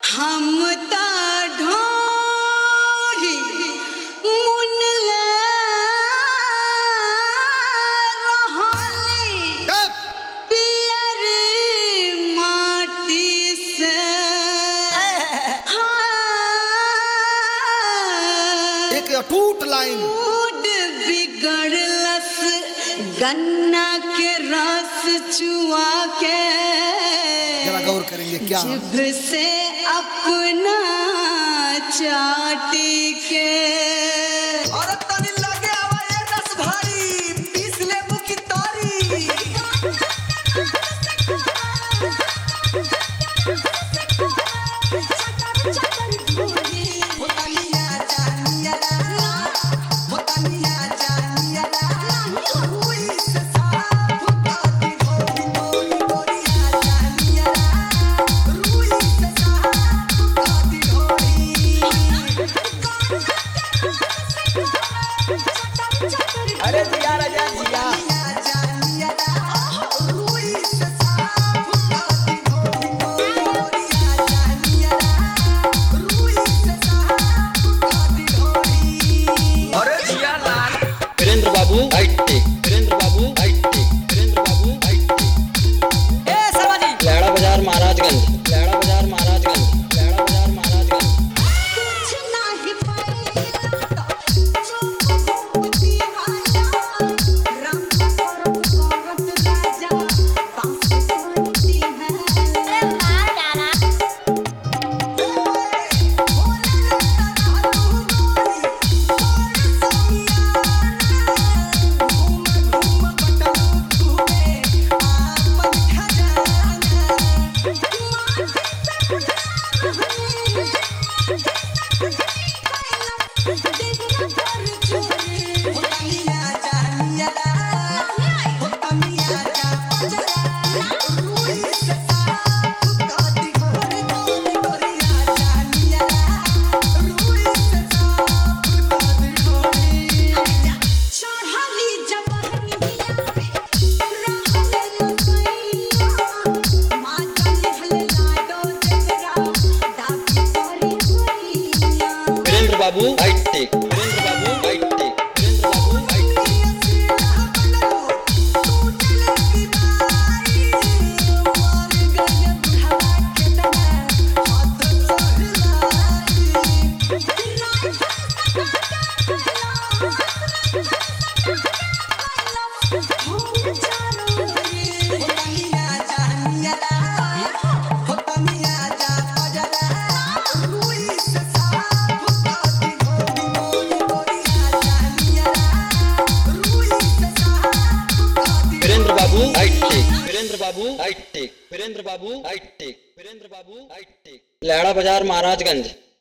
हम ता ढोढ़ी मुनले रहली पियर माटी से। एक अटूट लाइन। मूड बिगड़लस गन्ना के रस चुआ के, जरा गौर करेंगे क्या? जिभ से अपना चाटी के। और तनी लगे आवा ये रस भारी, पीस ले मुकी तारी। अरे जिया राजा जिया। अरे जिया लाल। वीरेंद्र बाबू हाईटेक, वीरेंद्र बाबू हाईटेक, वीरेंद्र बाबू हाईटेक। ए सवाजी लैड़ा बाजार महाराजगंज, लैड़ा बाजार महाराजगंज, लैड़ा बाजार महाराजगंज। कुछ नाही पाइला जो भगवती आया, राम करत राजा पास बनती है। चढ़ली जवानी वीरेंद्र बाबू हाईटेक, वीरेंद्र बाबू हाईटेक, वीरेंद्र बाबू हाईटेक। वीरेंद्र बाबू हाईटेक, वीरेंद्र बाबू हाईटेक, वीरेंद्र बाबू हाईटेक, वीरेंद्र बाबू हाईटेक। लैड़ा बाजार महाराजगंज।